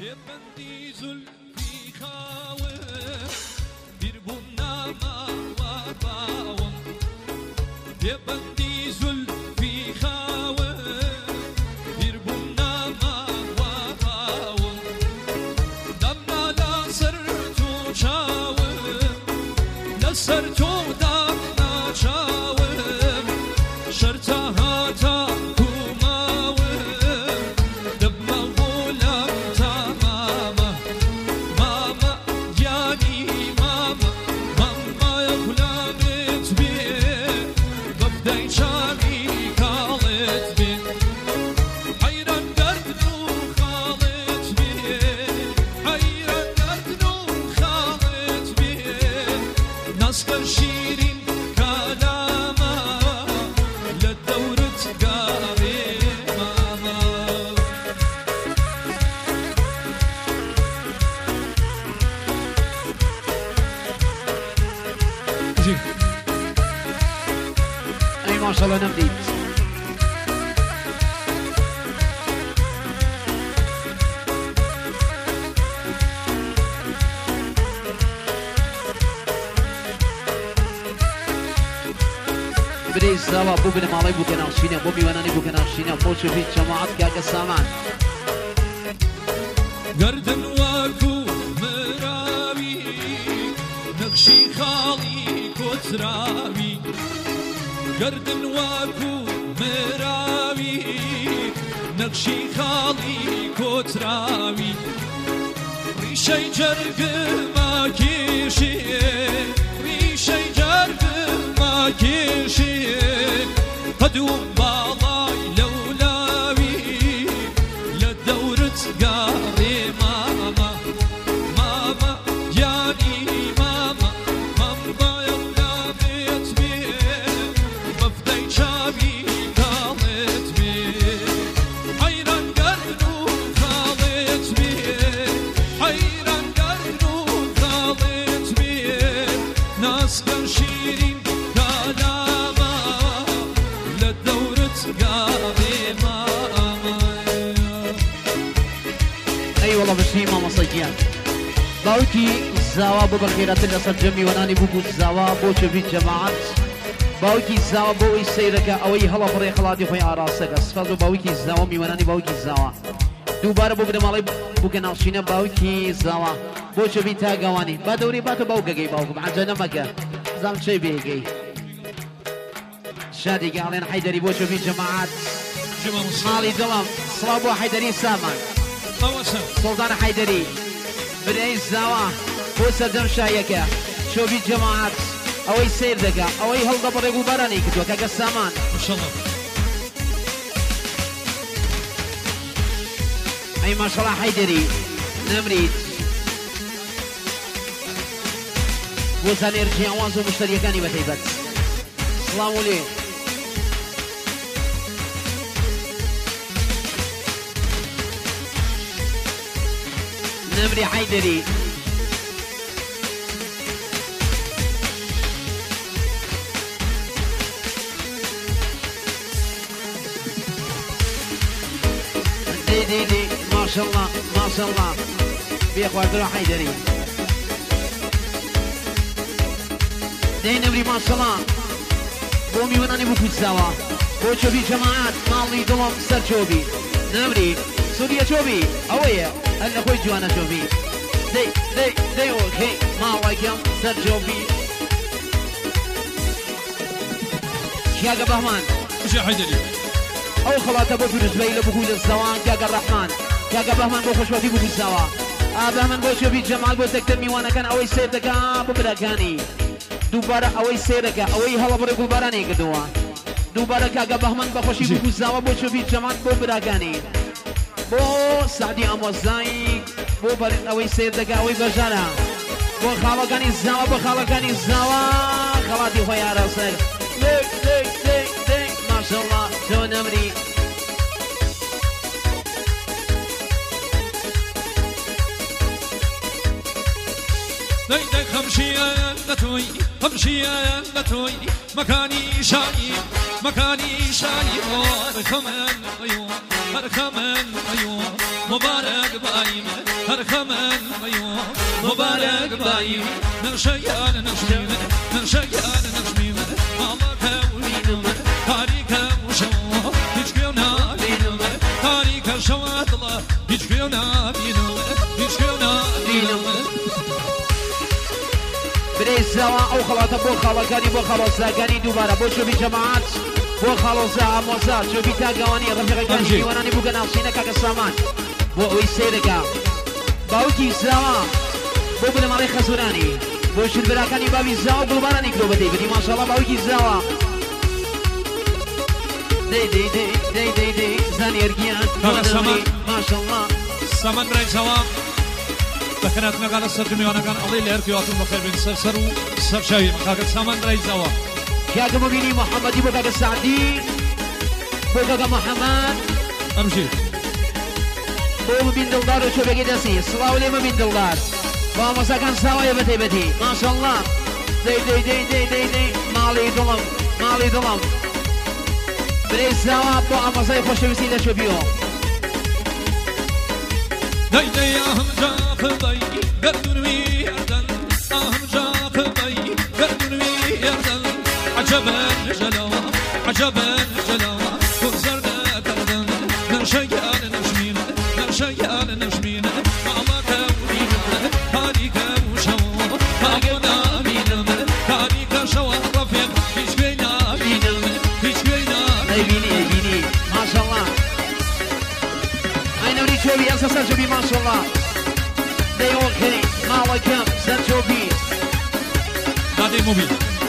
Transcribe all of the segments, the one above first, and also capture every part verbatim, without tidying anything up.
بندی زلفی خاوه bir bunama vabawam بندی زلفی خاوه bir bunama vabawam damna la ser tu çawe la ser tu damna çawe şerta hata kumawe debma gulam tamama mama yani mama mama ya gulamet bi gabday çami kalet bi hayran derdnu kalet bi hayran derdnu kalet bi naskar şirin kalama la dawrat gari mama اي ما شاء الله نمديد بريز زوا بو بن مالي بو كناشينا بو بيواناني بو كناشينا بو شوفي جماعات كاكا سامان گردن واکو مراوی نقشی خالی کتراوی گردن واکو مراوی نقشی خالی کتراوی ریشه جرگ ما کشی ریشه جرگ ما کشی قدوم بالای لولاوی لدورت قاري ماما ماما يعني ماما ماما يلا بيت بي بفدي شابي قالت بي حيران قرنو خالت بي حيران قرنو خالت بي ناس شيرين كلاما لدورت قاري ماما اي والله بشي ماما صيديان باوكي زاوا بو بخيرات الاسد جمي وناني بو بو زاوا بو شوفي جماعات باوكي زاوا بو يسيرك اوي هلا فري خلادي خوي اراسك اسفادو باوكي زاوا مي وناني باوكي زاوا دوباره بو بدمالي بو كناشينا باوكي زاوا بو شوفي تاغواني بادوري باتو باوكي باوكم عجنا مكا زام شي بيجي شادي قالين حيدري بو شوفي جماعات جماعة مالي دلم صلابو حيدري سامان سلطان حيدري برئيس زاوا بو سردم شايكا شوفي جماعات اوي سير دقا اوي هل دبر يقول براني كتوك اقا سامان ما شاء الله اي ما شاء الله حيدري نمريد بو سانير جيوانزو مشتريكاني بتيبت سلام عليكم نمري حيدري دي دي دي ما شاء الله ما شاء الله بيخوار درو حيدري دي نمري ما شاء الله بومي وناني بو كوزاوا بو شوبي جماعات مالي دلم سر شوبي نمري سوريا شوبي اويا انا خوي جوانا شوبي دي دي دي اوكي ما وايكم سر شوبي شياقة بهمان وش يا حيدري او خلاطة بو فلوس بيلا بقول الزوان كاقا الرحمن كاقا بهمان بو خشوتي بو الزوا اه بهمان بو شوبي جمال بو تكتب ميوانا كان اوي سير دكا بو براكاني دوباره اوي سير دكا اوي هلا برقو براني قدوا دوباره كاقا بهمان بخوشي بو الزوا بو شوبي جمال بو براكاني بو سعدي اموزاي بو برين اوي سير دكا اوي بجانا بو خالقاني الزوا بو خالقاني الزوا خلاتي خويا راسك ليك ليك ليك ليك ما شاء الله شو نمري دي دي خمشية نتوي خمشية نتوي مكاني شاي مكاني شاي هر كمان أيوة هر كمان أيوة مبارك بايم هرخمن ميوم مبارك بايم نشيان نشميم نشيان نشميم الله كونيم تاريخ وشوا هيچكيونا بينم تاريخ شوا الله هيچكيونا بينم هيچكيونا بينم بريزاوا او خلاطه بو خلاقاني بو خلاصاقاني دوباره بو شو بجماعات بو خلاصا موزات شو بتاقواني رفيقاني ديواناني بو قناصينا كاكا سامان بو ويسيركا باوكي زاوا بو بلمالي خزوراني بو شلبراكاني بابي زاوا بلباراني كلو بدي بدي ما شاء الله باوكي زاوا دي دي دي دي دي دي زاني ارقيان ما شاء الله سامان براي زاوا بخيراتنا قال السرجمي وانا كان الله اللي اركيواتهم بخير بين سرسر وسرشاوي مخاقت سامان براي زاوا كاكا مبيني محمدي بو كاكا سعدي بو كاكا محمد امشي بو مبين دلدار وشو بقي دسي صلاة ولي مبين دلدار بابا ساكن سوا يا بتي بتي ما شاء الله دي دي دي دي دي دي مالي ظلم مالي ظلم بريز سوا بو اما ساي خوش وسيلة شو بيو دي دي اهم جاف بي قدر ويردن اهم جاف بي قدر ويردن عجبا جلوة عجبا جلوة وزرنا تردن نرشيان نشمين نرشيان نشمين ماما كونينا تاريخ وشوا تاقونا بينم تاريخ شوا رفيق هيش بينا بينم هيش بينا اي بيني اي بيني ما شاء الله اي نوري شوبي انسى سرجبي ما شاء الله دي اوكي مالا كم سرجبي دادي موبيل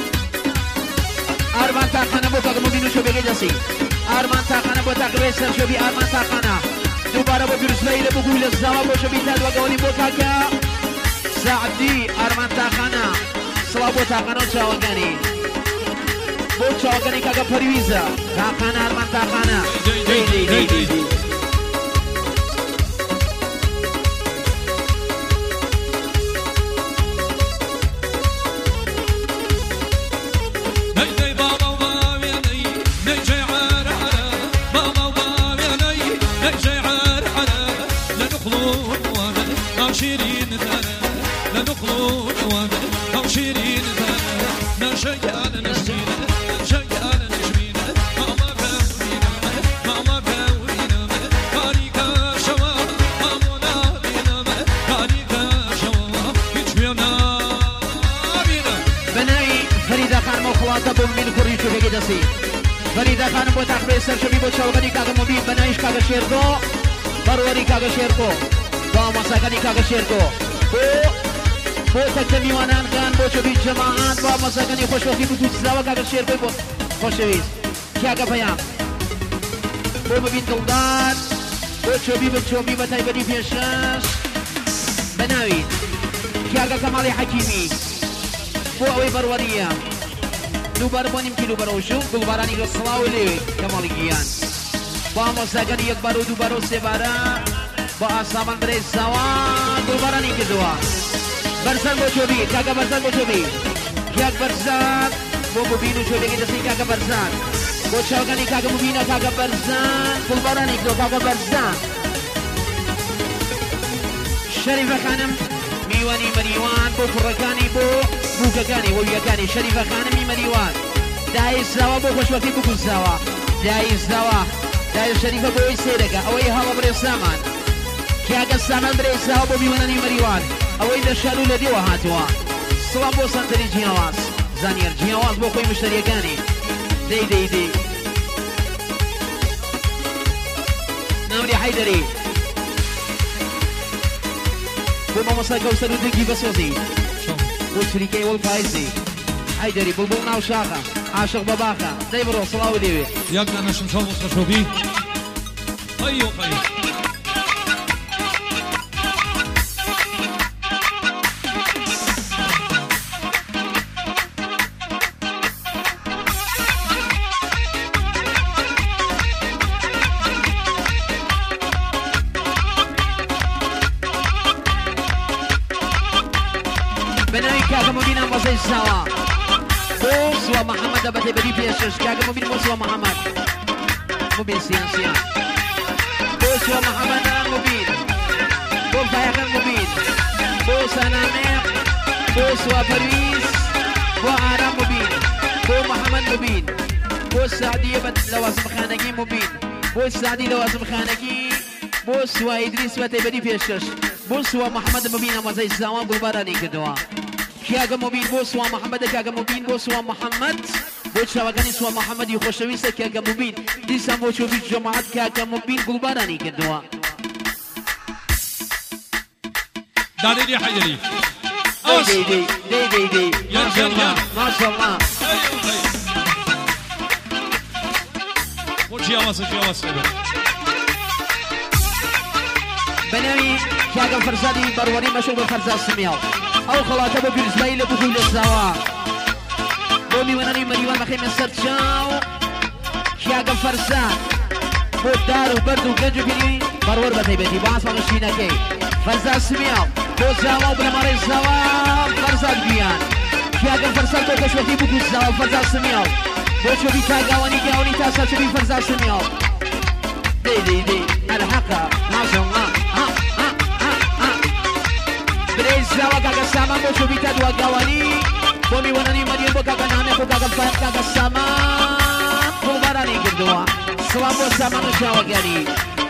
ارمان تاقانا بو كاكا مبينو شو بقي دسي ارمان تاقانا بو تاقبي سرجبي ارمان تاقانا دوباره بو درس ليلة بو قول الزوا بو شبي تاد وقولي بو كاكا سعدي ارمان تاقانا صلاة بو تاقانا وشاوغاني بو شاوغاني كاكا پرويزا تاقانا ارمان تاقانا دي دي دي دي دي شيرين ثنا لنخلون وانا او شيرين ثنا نشيان نشمين نشيان نشمين ماما كونينا ماما كونينا تاريخ شوا مامونا بينا تاريخ شوا هيچبينا بينا بناي فريدة خان مخلاطة بو من كوري شو بقي دسي فريدة خان بو تاقبي سرشبي بو شاوغاني كاكا مبين بنايش كاكا شيركو بروري كاكا شيركو بابا ساكني كاكا شيركو بو بو تكتمي وانان كان بو شبي جماعات بابا ساكني خوش وقتي بو تجزاوا كاكا شيركو بو خوش ويز كاكا بيام بو مبين دلدار بو شبي بو شبي بتاي بدي فيشاش بناوي كاكا كمالي حكيمي بو اوي برورية دوبار بانيم كيلو بروشو دوباراني رسلاو لي كمالي جيان بابا ساكني يكبرو دوبارو سيبارا با آسمان برای زوان دوباره نیکی دوا برزن بو چوبی کاکا برزن بو چوبی کاک برزن بو مبینو چوبی که دستی کاکا برزن بو چاوگانی کاکا مبینا کاکا برزن دوباره نیکی دو کاکا برزن شریف خانم میوانی مریوان بو فرکانی بو بوککانی ویکانی شریف خانمی مریوان دای زوا بو خوشوقتی بو کن زوا دای زوا دای شریف بو سیرکا اوی هوا برای سامان كاكا السامان بريسا وبو بيواناني مريوان او اذا شالوا لدي وهاتوا سلام بو سانتري جينواز زانير جينواز بو خوي مشتريكاني دي دي دي نامري حيدري بو ماما ساكا وسلو دقي بسوزي بو شريكي والفايزي حيدري بلبلنا وشاقة عاشق باباخا دي برو صلاة وديوي يقنا نشم شو وصل ايوه خير سوا بوس ومحمد بدي بدي في الشش كاكا مبين بوس ومحمد مبين سيان سيان بوس ومحمد مبين بۆ فایەکان مبین بۆ سەنامێق بۆ سوا پەرویز بۆ ئارام مبین بۆ محەممەد مبین بۆ سعدیە بە لەوازمخانەگی مبین بۆ سعدی لەوازمخانەگی بۆ سوا ئیدریس بە تایبەتی پێشکەش بۆ سوا محەممەد مبین ئەمەزەی زاوان گوڵبارانی کردەوە کاگە مبین بۆ سوا محەممەدە کاگە مبین بۆ سوا محەممەد بۆ چاوەکانی سوا محەممەدی خۆشەویستە کاگە مبین دیسان بۆ چۆبی جەماعەت کاگە مبین گوڵبارانی کردەوە دانيدي حيدري دي دي دي دي دي ما شاء الله ما شاء الله وجي اواسط جي اواسط بنامي كاغا فرزادي بروري مشهور بفرزاد سمياو او خلاطه بو بالزبايل بو كل الزوا بومي وناني مريوان مخي من سرچاو كاغا فرزاد بو دارو بردو گنجو بيني برور بتيبتي باس مشينا كي فرزاد سمياو بو زاوا بنماري الزوا فرزاد بيان كاغا فرزاد بو كشوتي بو الزوا فرزاد سمياو بو شوفي كاغا واني كاوني تاسا شوفي فرزاد سمياو دي دي دي الحقا ما شاء الله ها ها ها ها بريز زوا كاغا سامان بو شوفي كادوا كاواني بومي وناني مريم بو كاغا نامي بو كاغا فاق كاغا سامان بو باراني كدوا سلام بو سامان وشاوا غاني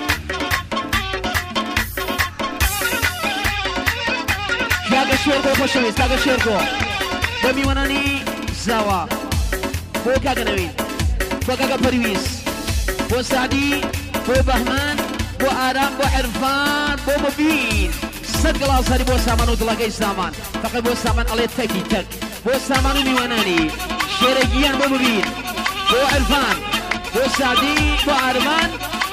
كاغا شيركو خوشويس كاغا شيركو بومي وناني زوا بو كاغا نوين بو كاغا پرويس بو سعدي بو بهمان بو آرام بو عرفان بو مبين صد گلاس هری بو سامان و دلگی سامان فقط بو سامان علي تکی تک بو سامان و میوانانی شیرگیان بو مبین بو عرفان بو سعدی بو آرمان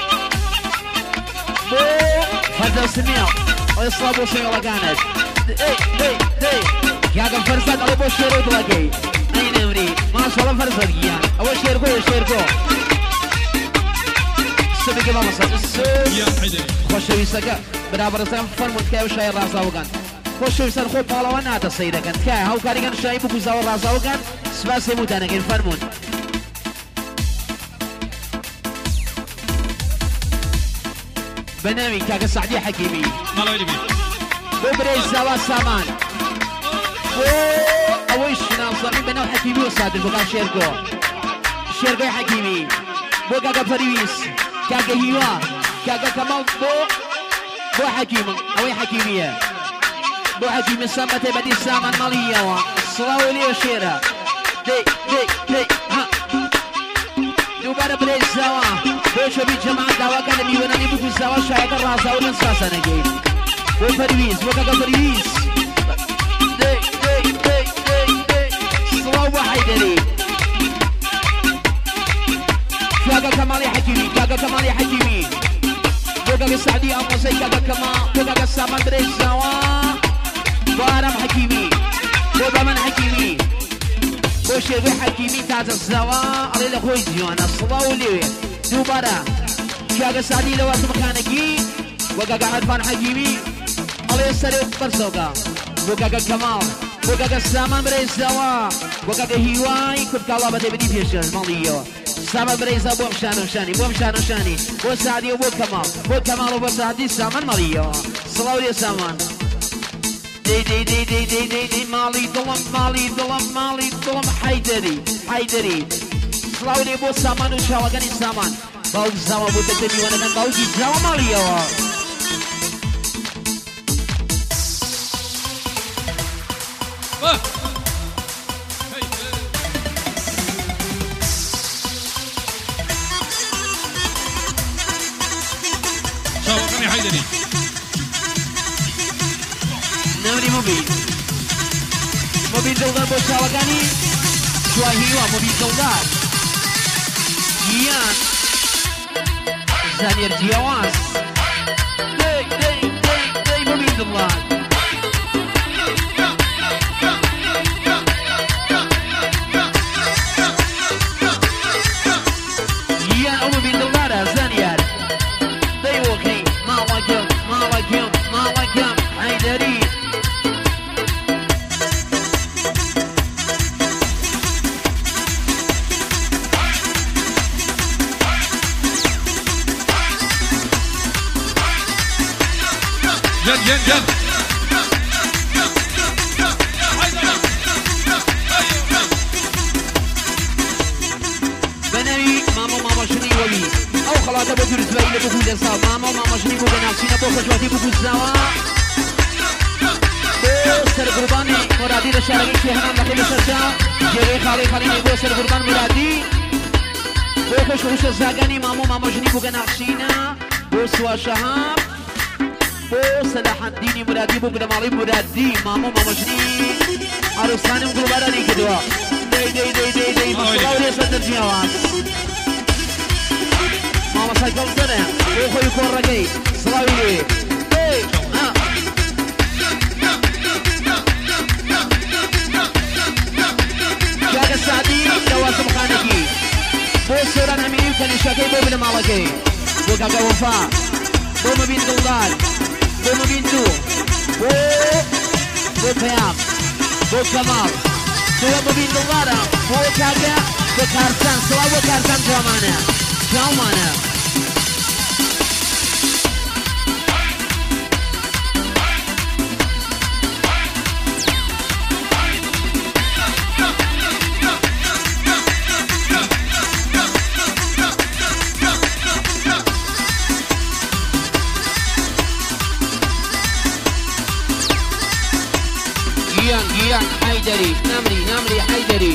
بو فرزا سميع ويصلا بو سميع لقانت اي اي اي كاغا فرزاد علي بو شير و دلگی اي نمري ما شاء الله فرزاد گیان او شيركو شيركو سبي كما مصر يا حيدري خوشويستەکە برابەرەکان فەرموون تکای و شای ڕازاوەکان خۆشەویستان خۆ پاڵەوە ناتە سەی دەکەن تکای هاوکاریگەن شایی بکوزاوە ڕازاوەکان سپاسی هەمووتانەکەین فەرموون بەناوی کاکە سعدی حەکیمی بۆ برێی زاوا سامان بۆ ئەوەی شناوزەمی بەناو حەکیمی و سادر بۆ کاک شێرکۆ شێرکۆی حەکیمی بۆ کاکە پەرویس كاكا هيوا كاكا كمال بو بو حكيم اوي حكيمية بو حكيم السامة بدي السامة مالية الصلاة لي وشيرة دي دي دي ها دوباره بري الزوا بو شبي جماعة دوا كان ميوناني بو الزوا شايك الرازا وننساسا نجي بو فريز بو كاكا فريز دي دي دي دي دي الصلاة وحيدري كاكا كمالي حكيمي كاكا كمالي حكيمي بوكاكا السعدي أمو زي كاكا كما بوكاكا السامان بريز زوا بارم حكيمي بوبامن حكيمي بوشيربي حكيمي تاز الزوا علي لخوي جوانا الصلاة وليوي دوبارا كاكا السعدي لواسم مخانكي بوكاكا عرفان حكيمي علي السريو برسوكا بوكاكا كمال بوكاكا السامان بريز زوا بوكاكا هيواي كنت كالله بدي بدي فيشن ماليو سامان بريزا بو مشانو شاني بو مشانو شاني بو سعدي وبو كمال بو كمال وبو سعدي سامان ماليو صلاة يا سامان دي دي دي دي دي دي دي مالي ظلم مالي ظلم مالي ظلم حيدري حيدري صلاة يا بو سامان وشاوغاني سامان باوك زاوا بو تكتبي وانا كان باوكي زاوا ماليو شاوغاني حيدري نوري مبين مبين دولار بو شاوغاني شواهيوا مبين دولار جيان زانير جيواز دي دي دي دي مبين دولار جيان او مبين دولار زانير دي وكي ما وكيم ما وكيم ما وكيم حيدري جن جن جن بنوي ماما ماما شني وي او خلاص ابو درس باين ابو كل صار ماما ماما شني بو بنفسينا بو خشواتي بو الزوا بو سر قرباني مرادي لشارعي في هنا مخيل سرجا جري خالي خالي بو سر قربان مرادي بو خشوش الزاغاني ماما ماما شني بو بنفسينا بو سوا شهاب بو صلاح الدين مرادي بو قدمالي مرادي ماما ماما شني عروساني مقرباني كدوا دي دي دي دي دي مصلاو ليس الدرجيوان ماما سايكل سنة وخو يكون رقي صلاوي لي دي ها شاك السعدي دواسم خانكي بو سوران اميني وكان يشاكي بو بن مالكي بو كاكا وفا بو مبين دلدال بو مبين دو بو بو بيام بو كمال بو مبين دلدالا بو كاكا بو كارسان سوا بو كارسان جوامانا جوامانا جيان جيان حيدري نمري نمري حيدري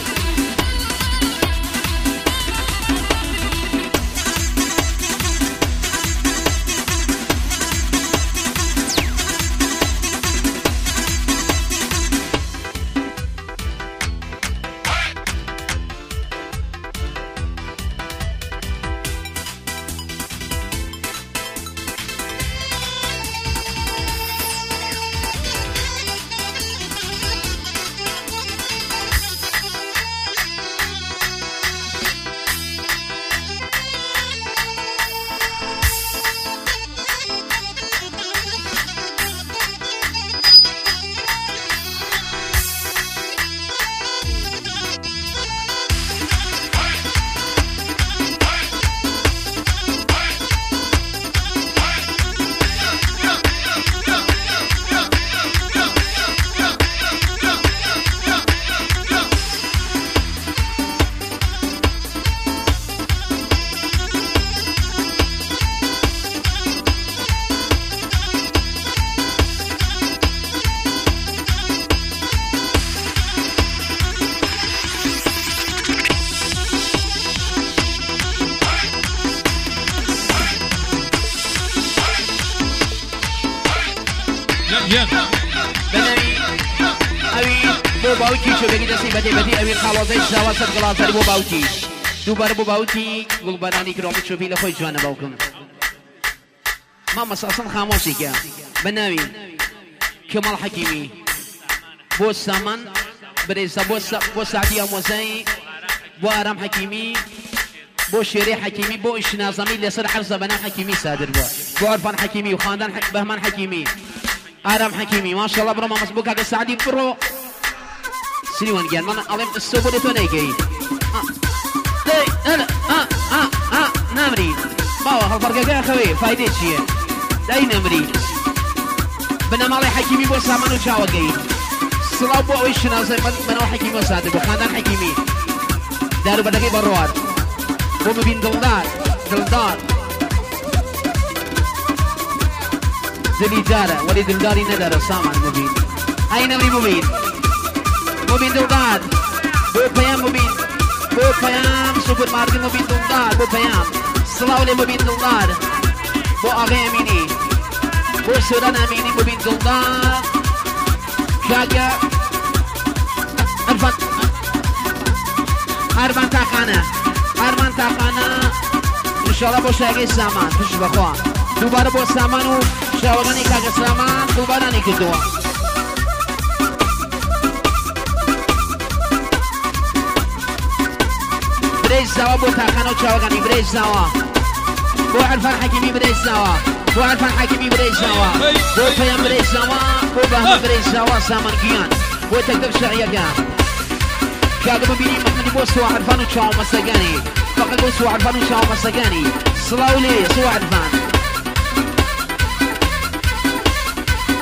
بنوي اوي بو باوتي شو بيجي دسي بدي بدي اوي خلاص الزوا صد غلاصري بو باوتي دوباره بو باوتي قول بناني كرامي شوفي لخوي جوانا باوكم ماما اصلا خاموشي كا بنوي كمال حكيمي بو سامان بريزا بو بو سعدي موزي بو ارام حكيمي بو شيري حكيمي بو اشنازمي لسر حرزه بنان حكيمي صادر بو بو عرفان حكيمي وخاندان حك بهمان حكيمي آرام حكيمي ما شاء الله برو ما مسبوك هذا السعدي برو سنيوان جان ما علم السوبر تونيكي آه لا لا آه آه آه نامري باوا هالفرقة جا خوي فايدة شيء لا نامري بنا مالي حكيمي بو سامانو شاوكي صلاة بو ويش نازل بنا حكيمي وسادة بو خاندان حكيمي دارو بدكي بروار بو مبين دلدار دلدار زلي جارة ولي دلداري ندر سامان مبين أين لي مبين مبين دلدار بو بيام مبين بو بيام سوبر ماركت مبين دلدار بو بيام صلاة ولي مبين دلدار بو أغي أميني بو سوران أميني مبين دلدار كاكا أرفان أرفان تاقانا أرفان تاقانا إن شاء الله بو شاقي سامان تشبه بخوان دوباره با سامانو شاوغانی کاغ سامان دوباره نکردوا بريز زوا بو تاقانو شاوغانی بريز زوا بو عرفان حكيمي بريز زوا بو عرفان حكيمي بريز زوا بو فيام بريز زوا بو بهم بريز زوا سامان كيان بو تقدر شعيا كان كاغ مبيني محمد بو سوا عرفانو شاو مساقاني فقط بو سوا عرفانو شاو مساقاني صلاولي سوا عرفان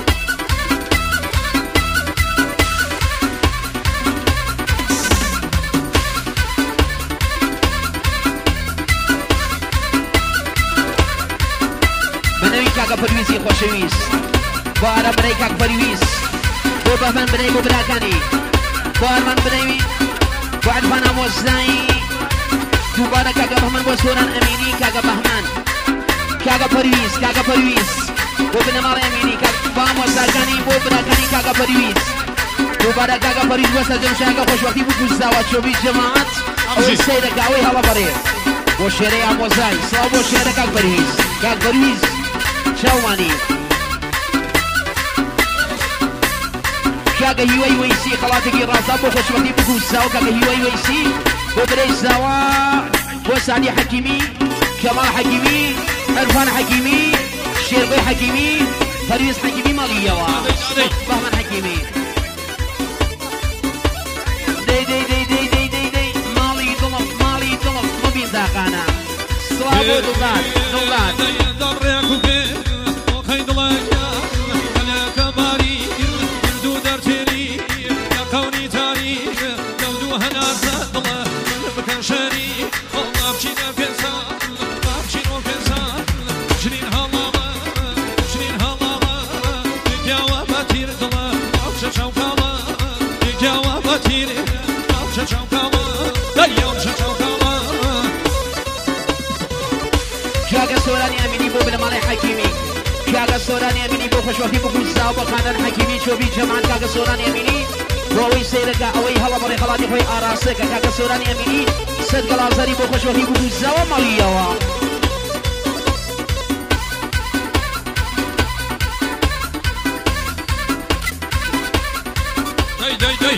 کاکە پەرویزی خۆشەویست بۆ ئارە برەی کاک پەرویست بۆ بەهمەن برەی بۆ براکانی بۆ ئەرمان برەوی بۆ عەرفان ئامۆزایی دووبارە کاکە بەهمەن بۆ سۆران ئەمینی کاکە بەهمەن کاکە پەرویست کاکە پەرویست بۆ بنەماڵی ئەمینی بۆ ئامۆزاکانی بۆ براکانی کاکە پەرویست دووبارە کاکە پەرویست بۆ سەرجەمشایەکە خۆشبەختی بکوژداوە چۆبی جەماعەت ئەوەی سەیرەکە ئەوەی هەڵە بەڕێ بۆ شێرەی ئامۆزای سڵاو بۆ شێرە کاک پەرویست کاک پەرویست چاومانی کاکە هیوای وەیسی خەڵاتێکی ڕازا بۆ خۆشبەختی بکوژداوە کاکە هیوای وەیسی بۆ برەی زاوە بۆ سادی حەکیمی کەماڵ حەکیمی عەرفان حەکیمی شێربەی حەکیمی پەرویست حەکیمی ماڵیەوە بەهمەن حەکیمی دەی دەی دەی دەی دەی دەی دەی ماڵی دڵم ماڵی دڵم مەبین داقانە سڵاو بۆ دڵدار دڵدار کاکە سۆرانی ئەمینی بۆ بنەماڵی حەکیمی کاکە سۆرانی ئەمینی بۆ خۆشبەختی بکوژداوە بۆ خانەن حەکیمی چۆبی جەماعەت کاکە سۆرانی ئەمینی بۆ ئەوەی سەیرەکە ئەوەی هەڵە بەڕێ خەڵاتی خۆی ئاراستەکە کاکە سۆرانی ئەمینی سەد گەڵازەری بۆ خۆشبەختی بکوژداوە ماڵیەوە دەی دەی دەی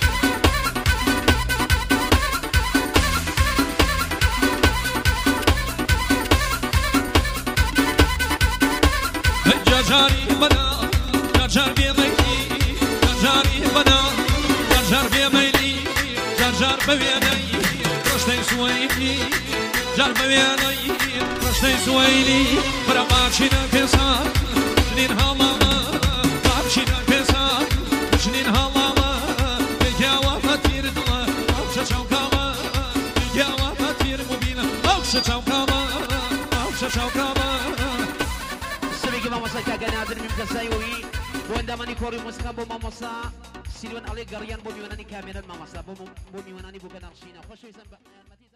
جاري بنا جار بي ميلي جاري بنا جار بي ميلي جار بويني رشتي سويلي جار بويني رشتي سويلي برماشينا كسان جنين هالما بابشينا كسان جنين هالما بجاوا فتير دلا اوشا شوكاما بجاوا فتير مبينا اوشا شوكاما اوشا شوكاما مامۆستا کاکە نادر میمکەسایەوەی بۆ ئەندامانی کۆڕی مۆسیقا بۆ مامۆستا سیروان ئەڵێ گەڕیان بۆ میوانانی کامێرەن مامۆستا بۆ میوانانی بۆ کەناڵشینە خۆشەویستم